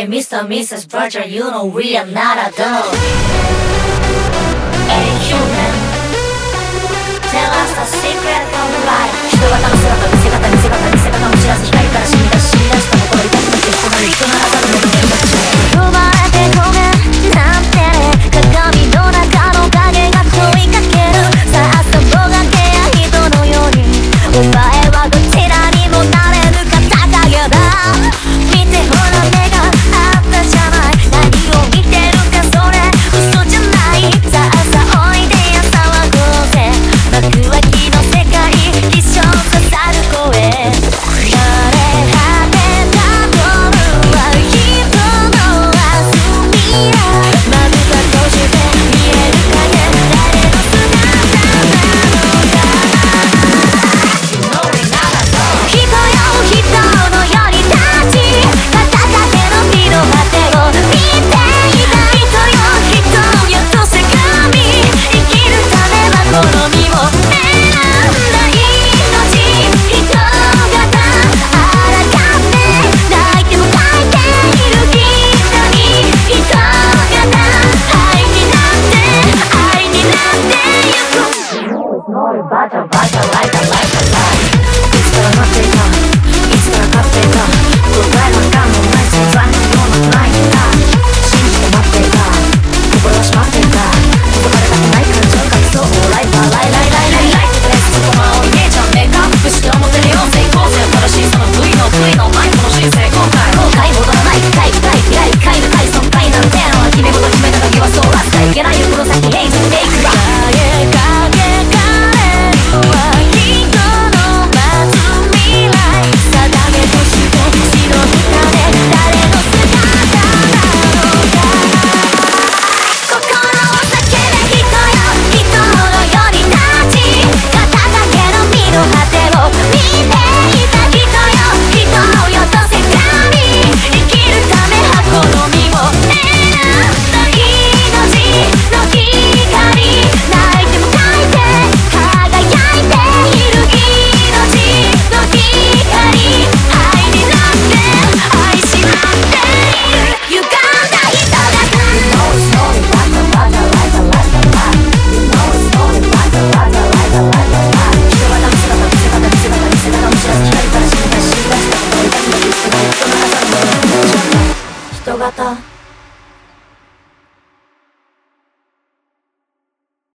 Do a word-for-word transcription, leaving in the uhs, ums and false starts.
Hey Mister Missus Virgil, you know we are not adult. Hey human, tell us the secret of life. 人型の姿、見せ方、見せ方、見せ方を知らず光から染み出し、染み出した心痛くなって人なり人ならざるもの